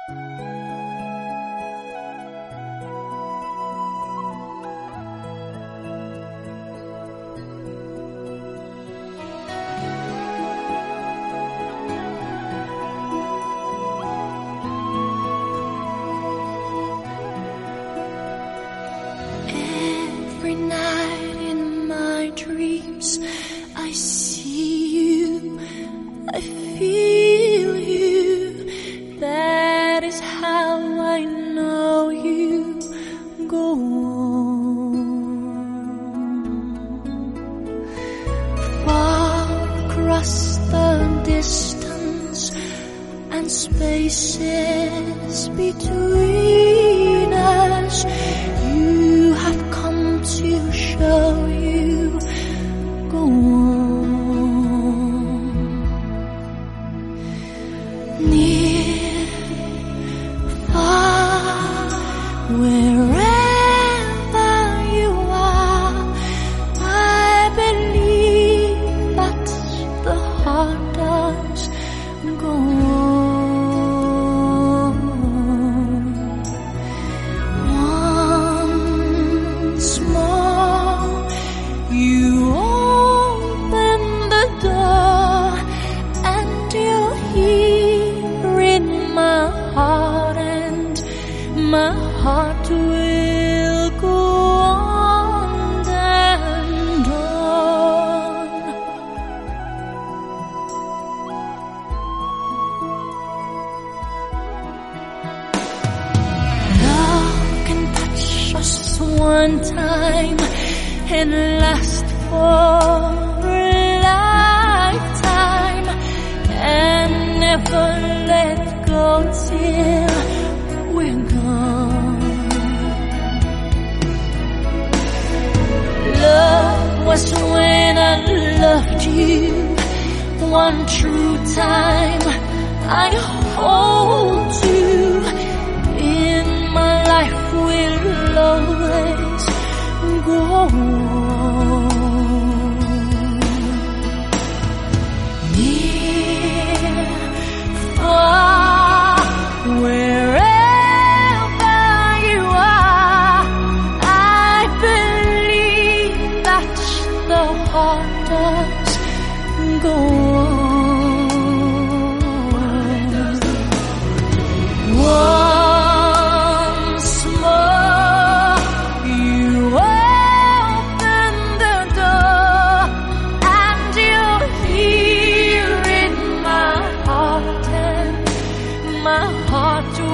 Every night in my dreams, I see you, I feel you. That is how I know you. Go on. Far across the distance and spaces between us, you have come to show you. Go on. Near, far, wherever you are, I believe that the heart does. Go on. Once more, you open the door, and you're here in my heart, and my heart will go on and on. Love can touch us one time and last for a lifetime, and never let go till we're gone. Love was when I loved you one true time. I hold you in my life, will always go on. Near, far, wherever you are, I believe that the heart does go on. Once more, you open the door, and you're here in my heart, and my heart